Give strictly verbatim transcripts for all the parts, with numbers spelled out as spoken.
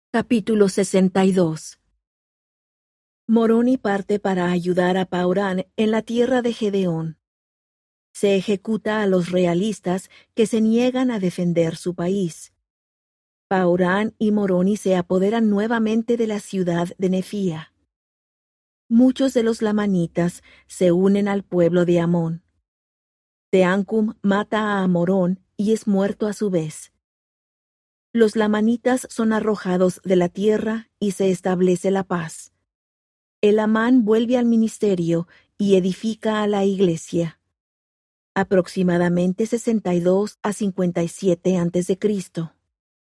Capítulo sesenta y dos. Moroni parte para ayudar a Paurán en la tierra de Gedeón. Se ejecuta a los realistas que se niegan a defender su país. Paurán y Moroni se apoderan nuevamente de la ciudad de Nefía. Muchos de los lamanitas se unen al pueblo de Amón. Teancum mata a Morón y es muerto a su vez. Los lamanitas son arrojados de la tierra y se establece la paz. Elamán vuelve al ministerio y edifica a la iglesia. Aproximadamente sesenta y dos a cincuenta y siete antes de Cristo.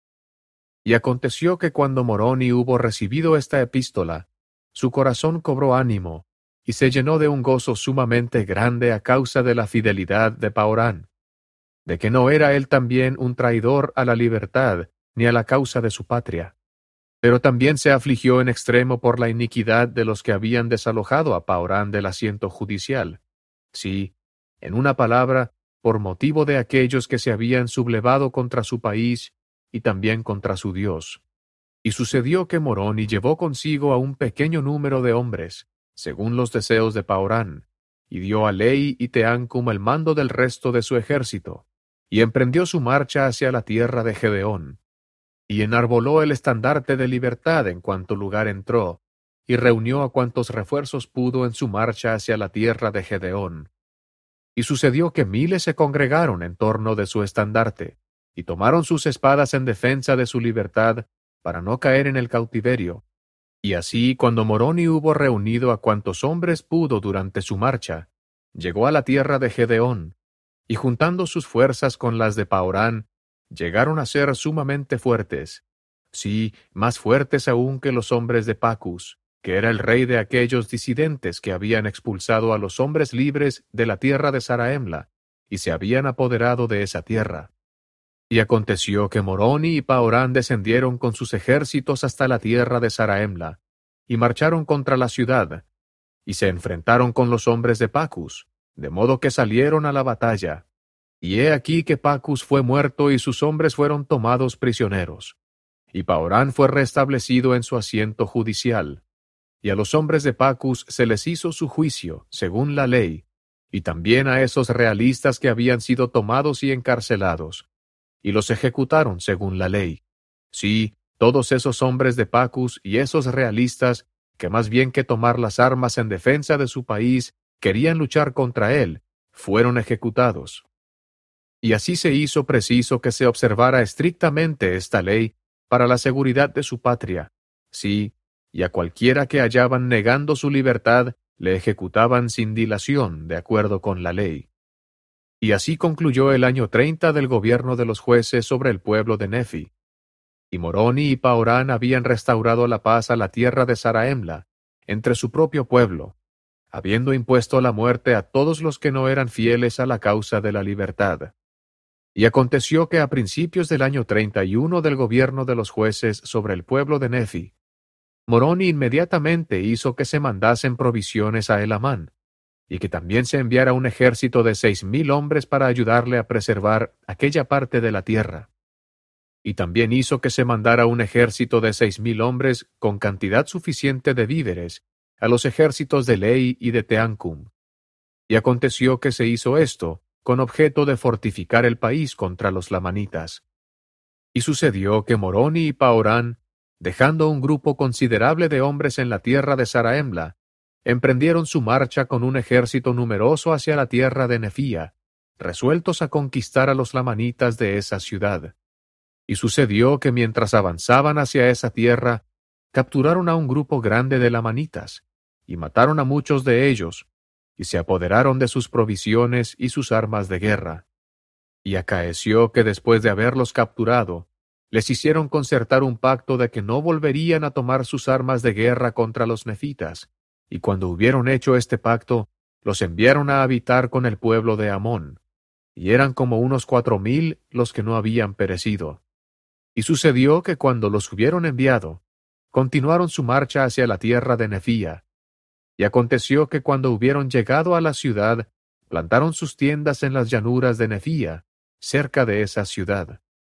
Y aconteció que cuando Moroni hubo recibido esta epístola, su corazón cobró ánimo, y se llenó de un gozo sumamente grande a causa de la fidelidad de Paurán, de que no era él también un traidor a la libertad, ni a la causa de su patria. Pero también se afligió en extremo por la iniquidad de los que habían desalojado a Paurán del asiento judicial. Sí, en una palabra, por motivo de aquellos que se habían sublevado contra su país y también contra su Dios. Y sucedió que Moroni llevó consigo a un pequeño número de hombres, según los deseos de Paurán, y dio a Lei y Teancum el mando del resto de su ejército, y emprendió su marcha hacia la tierra de Gedeón. Y enarboló el estandarte de libertad en cuanto lugar entró, y reunió a cuantos refuerzos pudo en su marcha hacia la tierra de Gedeón. Y sucedió que miles se congregaron en torno de su estandarte, y tomaron sus espadas en defensa de su libertad, para no caer en el cautiverio. Y así, cuando Moroni hubo reunido a cuantos hombres pudo durante su marcha, llegó a la tierra de Gedeón, y juntando sus fuerzas con las de Paurán, llegaron a ser sumamente fuertes, sí, más fuertes aún que los hombres de Pacus, que era el rey de aquellos disidentes que habían expulsado a los hombres libres de la tierra de Saraemla, y se habían apoderado de esa tierra. Y aconteció que Moroni y Paurán descendieron con sus ejércitos hasta la tierra de Saraemla, y marcharon contra la ciudad, y se enfrentaron con los hombres de Pacus, de modo que salieron a la batalla. Y he aquí que Pacus fue muerto y sus hombres fueron tomados prisioneros. Y Paurán fue restablecido en su asiento judicial. Y a los hombres de Pacus se les hizo su juicio, según la ley, y también a esos realistas que habían sido tomados y encarcelados. Y los ejecutaron según la ley. Sí, todos esos hombres de Pacus y esos realistas, que más bien que tomar las armas en defensa de su país, querían luchar contra él, fueron ejecutados. Y así se hizo preciso que se observara estrictamente esta ley para la seguridad de su patria. Sí, y a cualquiera que hallaban negando su libertad, le ejecutaban sin dilación, de acuerdo con la ley. Y así concluyó el año treinta del gobierno de los jueces sobre el pueblo de Nefi. Y Moroni y Paurán habían restaurado la paz a la tierra de Saraemla, entre su propio pueblo, habiendo impuesto la muerte a todos los que no eran fieles a la causa de la libertad. Y aconteció que a principios del año treinta y uno del gobierno de los jueces sobre el pueblo de Nefi, Moroni inmediatamente hizo que se mandasen provisiones a Elamán, y que también se enviara un ejército de seis mil hombres para ayudarle a preservar aquella parte de la tierra. Y también hizo que se mandara un ejército de seis mil hombres con cantidad suficiente de víveres a los ejércitos de Lei y de Teancum. Y aconteció que se hizo esto con objeto de fortificar el país contra los lamanitas. Y sucedió que Moroni y Paurán, dejando un grupo considerable de hombres en la tierra de Saraemla, emprendieron su marcha con un ejército numeroso hacia la tierra de Nefía, resueltos a conquistar a los lamanitas de esa ciudad. Y sucedió que mientras avanzaban hacia esa tierra, capturaron a un grupo grande de lamanitas, y mataron a muchos de ellos, y se apoderaron de sus provisiones y sus armas de guerra. Y acaeció que después de haberlos capturado, les hicieron concertar un pacto de que no volverían a tomar sus armas de guerra contra los nefitas, y cuando hubieron hecho este pacto, los enviaron a habitar con el pueblo de Amón, y eran como unos cuatro mil los que no habían perecido. Y sucedió que cuando los hubieron enviado, continuaron su marcha hacia la tierra de Nefía. Y aconteció que cuando hubieron llegado a la ciudad, plantaron sus tiendas en las llanuras de Nefía, cerca de esa ciudad.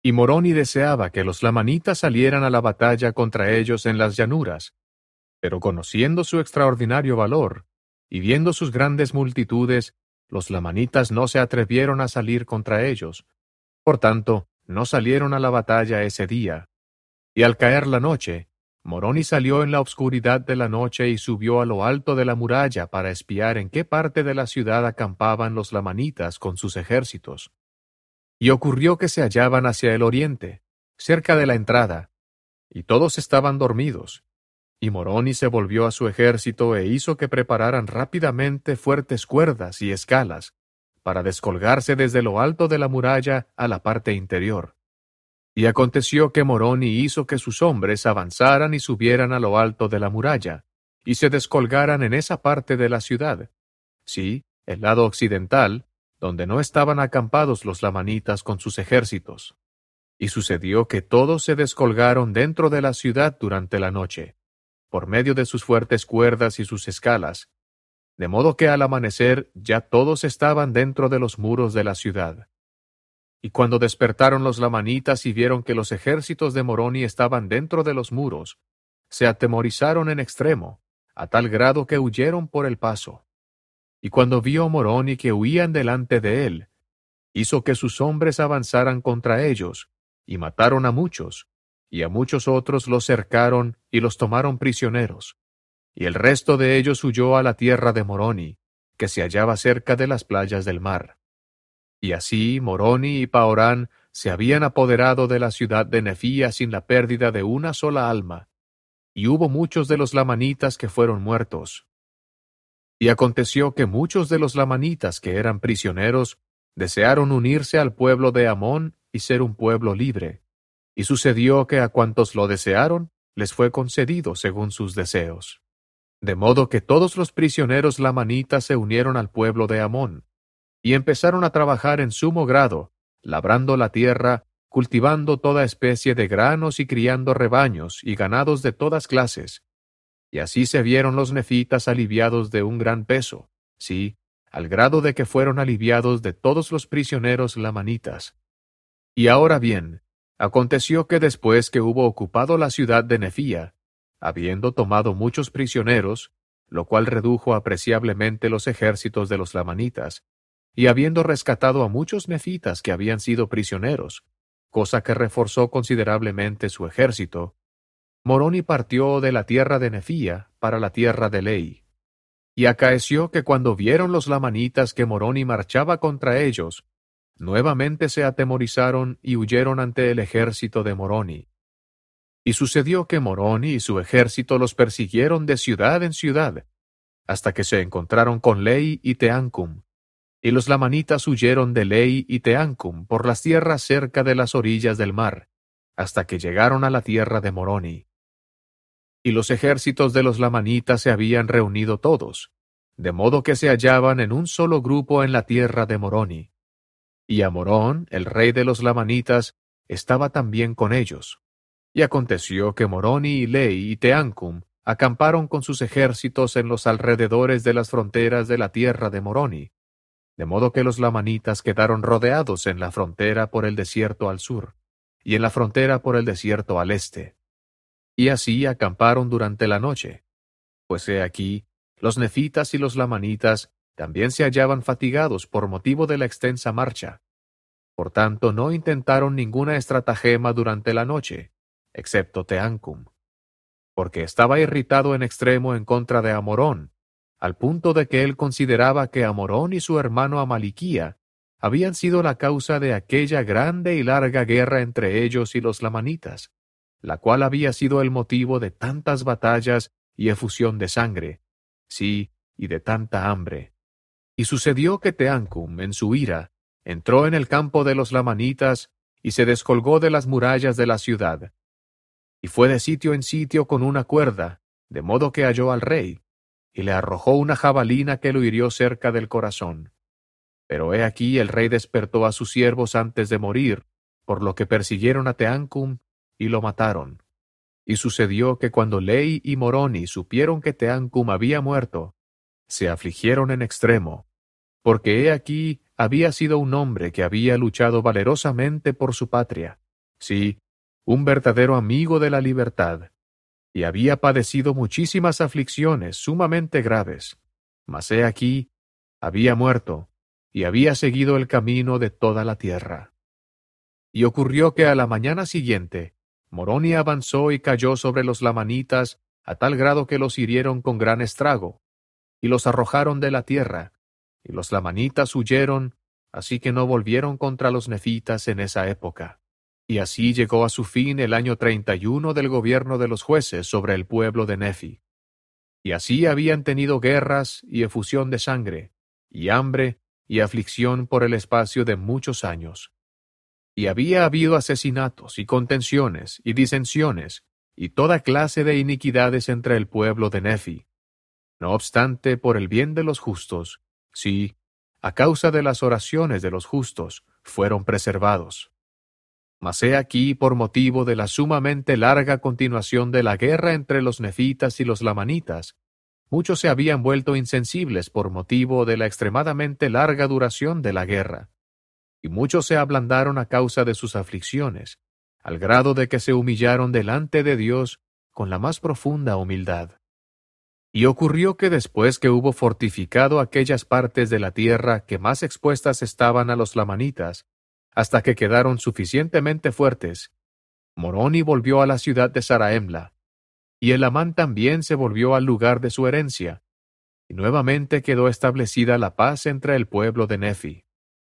Y Moroni deseaba que los lamanitas salieran a la batalla contra ellos en las llanuras, pero conociendo su extraordinario valor, y viendo sus grandes multitudes, los lamanitas no se atrevieron a salir contra ellos. Por tanto, no salieron a la batalla ese día. Y al caer la noche, Moroni salió en la obscuridad de la noche y subió a lo alto de la muralla para espiar en qué parte de la ciudad acampaban los lamanitas con sus ejércitos. Y ocurrió que se hallaban hacia el oriente, cerca de la entrada, y todos estaban dormidos. Y Moroni se volvió a su ejército e hizo que prepararan rápidamente fuertes cuerdas y escalas, para descolgarse desde lo alto de la muralla a la parte interior. Y aconteció que Moroni hizo que sus hombres avanzaran y subieran a lo alto de la muralla, y se descolgaran en esa parte de la ciudad, sí, el lado occidental, donde no estaban acampados los lamanitas con sus ejércitos. Y sucedió que todos se descolgaron dentro de la ciudad durante la noche, por medio de sus fuertes cuerdas y sus escalas, de modo que al amanecer ya todos estaban dentro de los muros de la ciudad. Y cuando despertaron los lamanitas y vieron que los ejércitos de Moroni estaban dentro de los muros, se atemorizaron en extremo, a tal grado que huyeron por el paso. Y cuando vio Moroni que huían delante de él, hizo que sus hombres avanzaran contra ellos, y mataron a muchos, y a muchos otros los cercaron y los tomaron prisioneros. Y el resto de ellos huyó a la tierra de Moroni, que se hallaba cerca de las playas del mar. Y así Moroni y Paorán se habían apoderado de la ciudad de Nefía sin la pérdida de una sola alma, y hubo muchos de los lamanitas que fueron muertos. Y aconteció que muchos de los lamanitas que eran prisioneros desearon unirse al pueblo de Amón y ser un pueblo libre, y sucedió que a cuantos lo desearon les fue concedido según sus deseos. De modo que todos los prisioneros lamanitas se unieron al pueblo de Amón, y empezaron a trabajar en sumo grado, labrando la tierra, cultivando toda especie de granos y criando rebaños y ganados de todas clases. Y así se vieron los nefitas aliviados de un gran peso, sí, al grado de que fueron aliviados de todos los prisioneros lamanitas. Y ahora bien, aconteció que después que hubo ocupado la ciudad de Nefía, habiendo tomado muchos prisioneros, lo cual redujo apreciablemente los ejércitos de los lamanitas, y habiendo rescatado a muchos nefitas que habían sido prisioneros, cosa que reforzó considerablemente su ejército, Moroni partió de la tierra de Nefía para la tierra de Lei. Y acaeció que cuando vieron los lamanitas que Moroni marchaba contra ellos, nuevamente se atemorizaron y huyeron ante el ejército de Moroni. Y sucedió que Moroni y su ejército los persiguieron de ciudad en ciudad, hasta que se encontraron con Lei y Teancum. Y los lamanitas huyeron de Lei y Teancum por las tierras cerca de las orillas del mar, hasta que llegaron a la tierra de Moroni. Y los ejércitos de los lamanitas se habían reunido todos, de modo que se hallaban en un solo grupo en la tierra de Moroni. Y Amorón, el rey de los lamanitas, estaba también con ellos. Y aconteció que Moroni y Lei y Teancum acamparon con sus ejércitos en los alrededores de las fronteras de la tierra de Moroni, de modo que los lamanitas quedaron rodeados en la frontera por el desierto al sur, y en la frontera por el desierto al este. Y así acamparon durante la noche. Pues he aquí, los nefitas y los lamanitas también se hallaban fatigados por motivo de la extensa marcha. Por tanto, no intentaron ninguna estratagema durante la noche, excepto Teancum, porque estaba irritado en extremo en contra de Amorón, al punto de que él consideraba que Amorón y su hermano Amaliquía habían sido la causa de aquella grande y larga guerra entre ellos y los lamanitas, la cual había sido el motivo de tantas batallas y efusión de sangre, sí, y de tanta hambre. Y sucedió que Teancum, en su ira, entró en el campo de los lamanitas y se descolgó de las murallas de la ciudad. Y fue de sitio en sitio con una cuerda, de modo que halló al rey, y le arrojó una jabalina que lo hirió cerca del corazón. Pero he aquí el rey despertó a sus siervos antes de morir, por lo que persiguieron a Teancum y lo mataron. Y sucedió que cuando Lei y Moroni supieron que Teancum había muerto, se afligieron en extremo, porque he aquí había sido un hombre que había luchado valerosamente por su patria, sí, un verdadero amigo de la libertad, y había padecido muchísimas aflicciones sumamente graves. Mas he aquí, había muerto, y había seguido el camino de toda la tierra. Y ocurrió que a la mañana siguiente, Moroni avanzó y cayó sobre los lamanitas a tal grado que los hirieron con gran estrago, y los arrojaron de la tierra, y los lamanitas huyeron, así que no volvieron contra los nefitas en esa época. Y así llegó a su fin el año treinta y uno del gobierno de los jueces sobre el pueblo de Nefi. Y así habían tenido guerras y efusión de sangre, y hambre y aflicción por el espacio de muchos años. Y había habido asesinatos y contenciones y disensiones y toda clase de iniquidades entre el pueblo de Nefi. No obstante, por el bien de los justos, sí, a causa de las oraciones de los justos, fueron preservados. Mas he aquí, por motivo de la sumamente larga continuación de la guerra entre los nefitas y los lamanitas, muchos se habían vuelto insensibles por motivo de la extremadamente larga duración de la guerra, y muchos se ablandaron a causa de sus aflicciones, al grado de que se humillaron delante de Dios con la más profunda humildad. Y ocurrió que después que hubo fortificado aquellas partes de la tierra que más expuestas estaban a los lamanitas, hasta que quedaron suficientemente fuertes, Moroni volvió a la ciudad de Saraemla, y Elamán también se volvió al lugar de su herencia, y nuevamente quedó establecida la paz entre el pueblo de Nefi.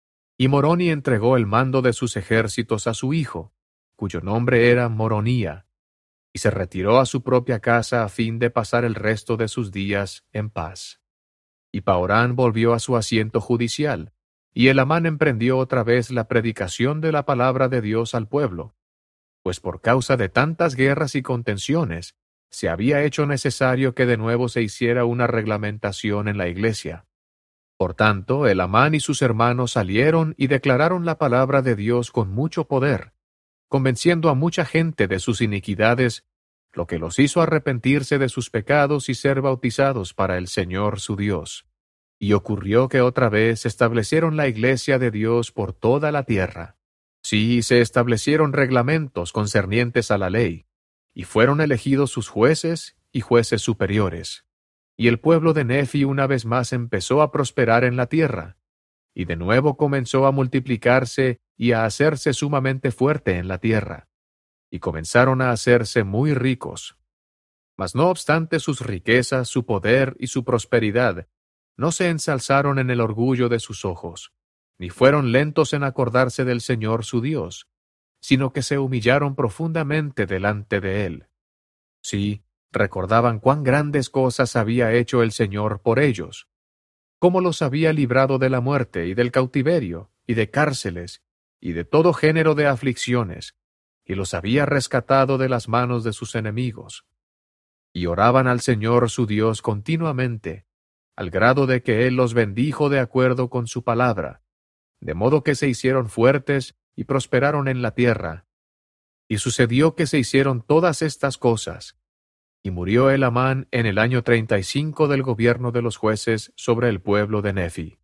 Y Moroni entregó el mando de sus ejércitos a su hijo, cuyo nombre era Moronía, y se retiró a su propia casa a fin de pasar el resto de sus días en paz. Y Paorán volvió a su asiento judicial, y Elamán emprendió otra vez la predicación de la palabra de Dios al pueblo, pues por causa de tantas guerras y contenciones, se había hecho necesario que de nuevo se hiciera una reglamentación en la iglesia. Por tanto, Elamán y sus hermanos salieron y declararon la palabra de Dios con mucho poder, convenciendo a mucha gente de sus iniquidades, lo que los hizo arrepentirse de sus pecados y ser bautizados para el Señor su Dios. Y ocurrió que otra vez establecieron la iglesia de Dios por toda la tierra. Sí, se establecieron reglamentos concernientes a la ley, y fueron elegidos sus jueces y jueces superiores. Y el pueblo de Nefi una vez más empezó a prosperar en la tierra, y de nuevo comenzó a multiplicarse y a hacerse sumamente fuerte en la tierra, y comenzaron a hacerse muy ricos. Mas no obstante sus riquezas, su poder y su prosperidad, no se ensalzaron en el orgullo de sus ojos, ni fueron lentos en acordarse del Señor su Dios, sino que se humillaron profundamente delante de Él. Sí, recordaban cuán grandes cosas había hecho el Señor por ellos, cómo los había librado de la muerte y del cautiverio, y de cárceles, y de todo género de aflicciones, y los había rescatado de las manos de sus enemigos. Y oraban al Señor su Dios continuamente, al grado de que Él los bendijo de acuerdo con su palabra, de modo que se hicieron fuertes y prosperaron en la tierra. Y sucedió que se hicieron todas estas cosas, y murió Elamán en el año treinta y cinco del gobierno de los jueces sobre el pueblo de Nefi.